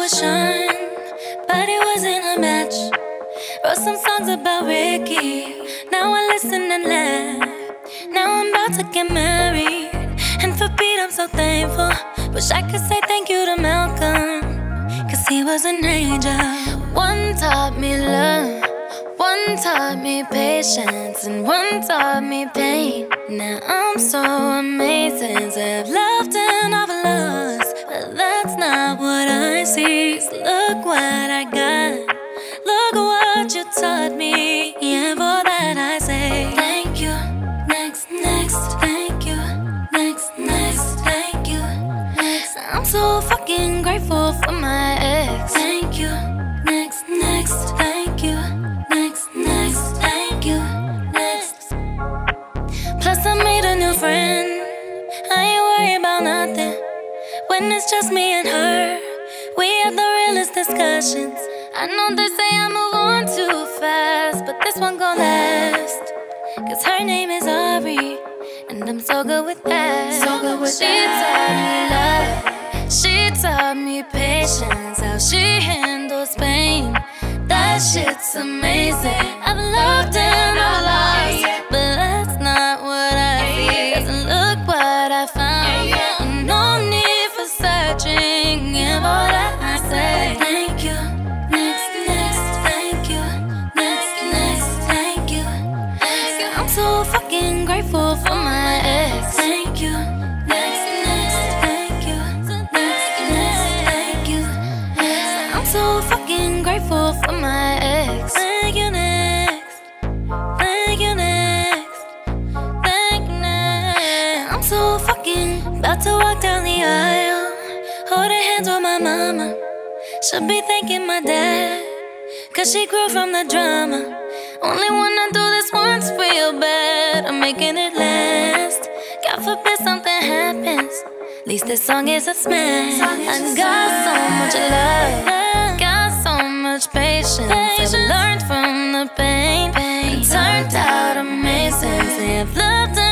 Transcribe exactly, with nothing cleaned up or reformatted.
with Sean, but it wasn't a match. Wrote some songs about Ricky, now I listen and laugh. Now I'm about to get married, and for Pete I'm so thankful. Wish I could say thank you to Malcolm, cause he was an angel. One taught me love, one taught me patience, and one taught me pain. Now I'm so amazing to have loved and I've lost, but that's not what I see. So look what I got, look what you taught me, and for that I say thank you. Next, next, thank you. Next, next, thank you. Next, I'm so fucking grateful for my ex. Thank you. Next, next, thank you. Next, next, thank you. Next. Plus I made a new friend, I ain't worried about nothing. When it's just me and her, we have the realest discussions. I know they say I move on too fast, but this one gon' last, cause her name is Aubrey, and I'm so good with that. So good with she that. Taught me love, she taught me patience, how she handles pain. That shit's amazing. I've loved and I've lost, but that's not what I see. Cause look what I found, and no need for searching. And for that I say thank you. Next, next, thank you. Next, next, thank you. I'm so fucking grateful for my ex. Thank you. Next, next, thank you. Next, next, thank you. I'm so fucking grateful for my ex. Thank you next. Thank you next. Thank you next. I'm so fucking about to walk down the aisle, holding hands with my mama. Should be thanking my dad, cause she grew from the drama. Only wanna do this once real bad, I'm making it last. God forbid something happens, at least this song is a smash. I got so much love, got so much patience. I've learned from the pain, it turned out amazing. Say I've loved